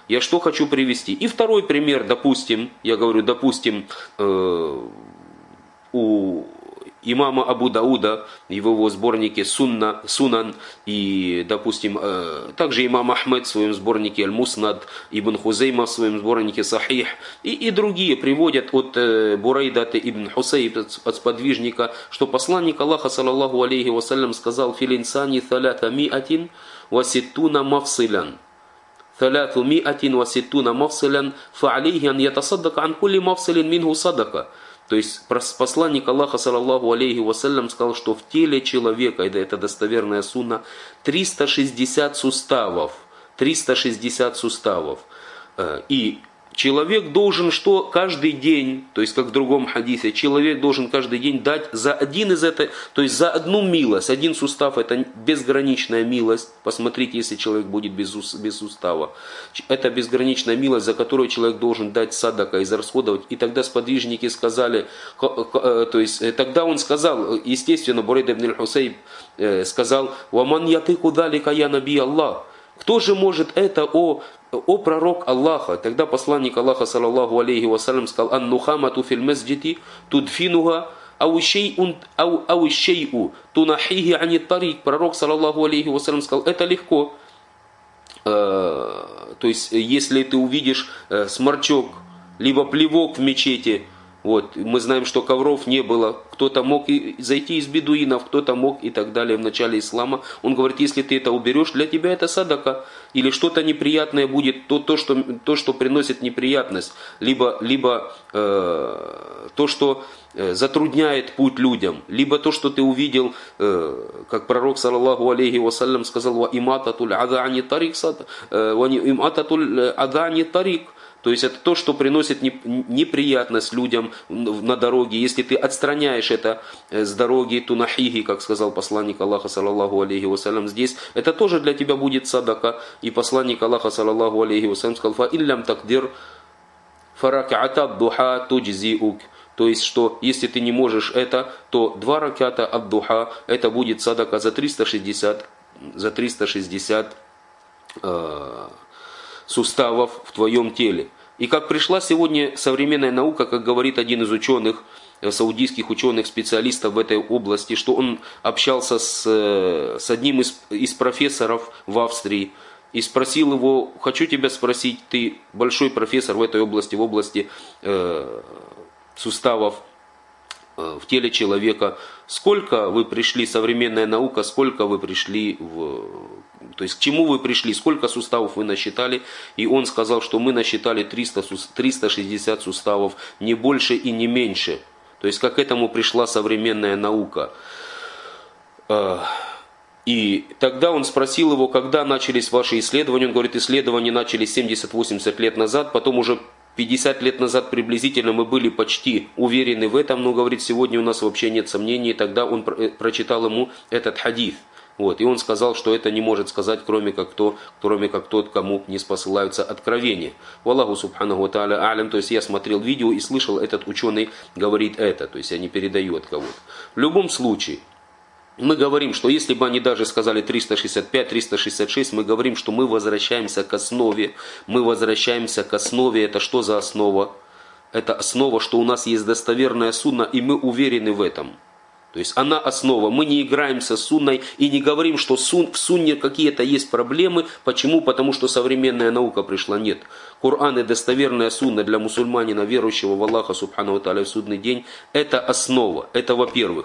Я что хочу привести? И второй пример, допустим, я говорю, допустим, у имама Абу Дауда, в его сборнике Сунан, и, допустим, также имам Ахмед в своем сборнике Аль-Муснад, Ибн Хузейма в своем сборнике Сахих, и другие приводят от Бурайдата ибн Хусейб, от сподвижника, что посланник Аллаха, саллаллаху алейхи вассалям, сказал: «Филинсани салята миатин васиттуна мавсилян». ثلاث مئة وستون مفصلا فعليه أن يتصدق عن كل مفصل منه صدقة. То есть посланник Аллаха, саллаллаху алейхи вассалям, сказал, что в теле человека, это достоверная сунна, 360 суставов. 360 суставов. И человек должен что? Каждый день, то есть как в другом хадисе, человек должен каждый день дать за один из этого, то есть за одну милость, один сустав, это безграничная милость. Посмотрите, если человек будет без сустава. Это безграничная милость, за которую человек должен дать садака, израсходовать. И тогда сподвижники сказали, то есть тогда он сказал, естественно, Бурайда ибн аль-Хусейб сказал: «Ваман ятыку далика я наби Аллах». Кто же может это, о пророк Аллаха? Тогда посланник Аллаха, саллаллаху алейхи вассалям, сказал: «Ан-нухамату фил масджиди tudfinuha ау шей'у тунахихи ани тарик». Пророк, саллаллаху алейхи вассалям, сказал: это легко. То есть, если ты увидишь сморчок, либо плевок в мечети, вот, мы знаем, что ковров не было, кто-то мог зайти из бедуинов, кто-то мог и так далее в начале ислама. Он говорит: если ты это уберешь, для тебя это садака. Или что-то неприятное будет, то, что приносит неприятность, либо то, что затрудняет путь людям, либо то, что ты увидел, как пророк, саллаллаху алейхи вассалям, сказал: «Ва имататуль адани тарик». То есть это то, что приносит неприятность людям на дороге. Если ты отстраняешь это с дороги, тунахихи, как сказал посланник Аллаха, саллаллаху алейхи вассалям, здесь, это тоже для тебя будет садака. И посланник Аллаха, саллаллаху алейхи вассалям, сказал: «Фа иллям такдир фараката духа туджзиук». То есть, что если ты не можешь это, то 2 раката ад духа, это будет садака за 360 суставов в твоем теле. И как пришла сегодня современная наука, как говорит один из ученых, саудийских ученых, специалистов в этой области, что он общался с одним из профессоров в Австрии и спросил его: хочу тебя спросить, ты большой профессор в этой области, в области суставов в теле человека, сколько вы пришли, современная наука, сколько вы пришли то есть к чему вы пришли, сколько суставов вы насчитали? И он сказал, что мы насчитали 360 суставов, не больше и не меньше. То есть как к этому пришла современная наука. И тогда он спросил его, когда начались ваши исследования. Он говорит: исследования начались 70-80 лет назад, потом уже 50 лет назад приблизительно мы были почти уверены в этом, но, говорит, сегодня у нас вообще нет сомнений. И тогда он прочитал ему этот хадис. Вот, и он сказал, что это не может сказать, кроме как тот, кому не спосылаются откровения. Валлаху субханаху ва тааля а'лям. То есть я смотрел видео и слышал, этот ученый говорит это. То есть я не передаю от кого-то. В любом случае, мы говорим, что если бы они даже сказали 365, 366, мы говорим, что мы возвращаемся к основе. Мы возвращаемся к основе. Это что за основа? Это основа, что у нас есть достоверная сунна, и мы уверены в этом. То есть она основа. Мы не играемся с сунной и не говорим, что в сунне какие-то есть проблемы. Почему? Потому что современная наука пришла. Нет. Коран и достоверная сунна для мусульманина, верующего в Аллаха субхану ва тааля в судный день, это основа. Это во-первых.